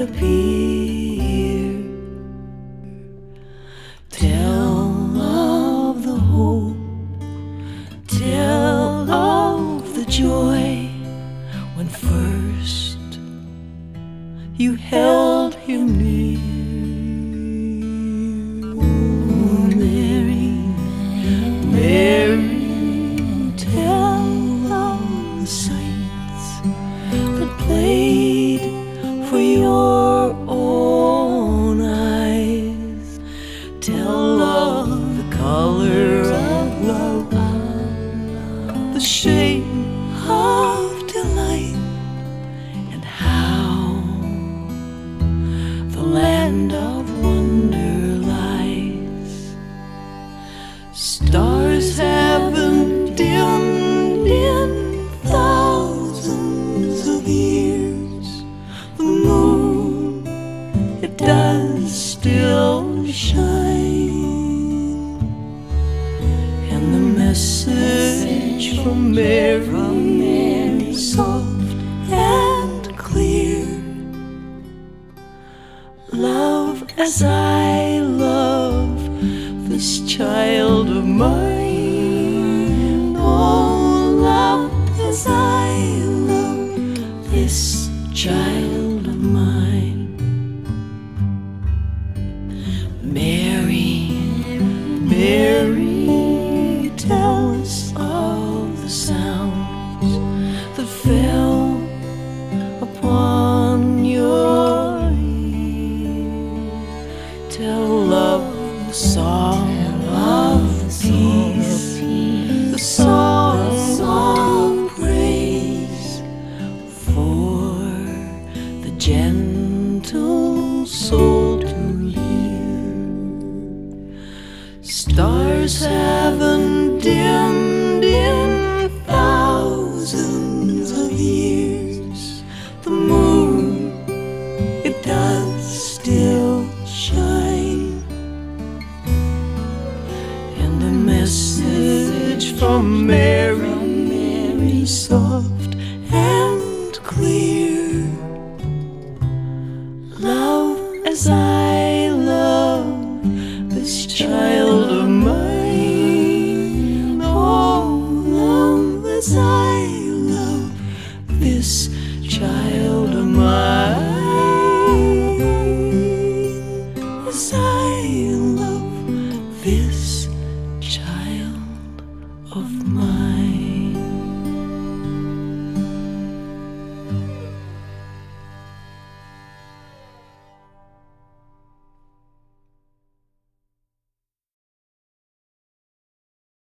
appear. Tell of the hope, tell of the joy when first you held him near. Oh, Mary, Mary, tell of the saints that played for your own eyes. Tell of the color of love, the shape of delight, and how the land of wonder lies. Stars haven't dimmed in thousands of years. The moon, it does still shine, and the message from Mary, soft and clear. Love as I love this child of mine. Oh, love as I love this child of mine. Mary, Mary, tell us of the sounds that fell upon your ear. Tell of the song of peace, the song of praise for the gentle soul to hear. Stars haven't dimmed in thousands of years. The moon, it does still shine, and the message from Mary, soft and clear. Love as I love this child of mine. Oh, love as I love this child of mine. As I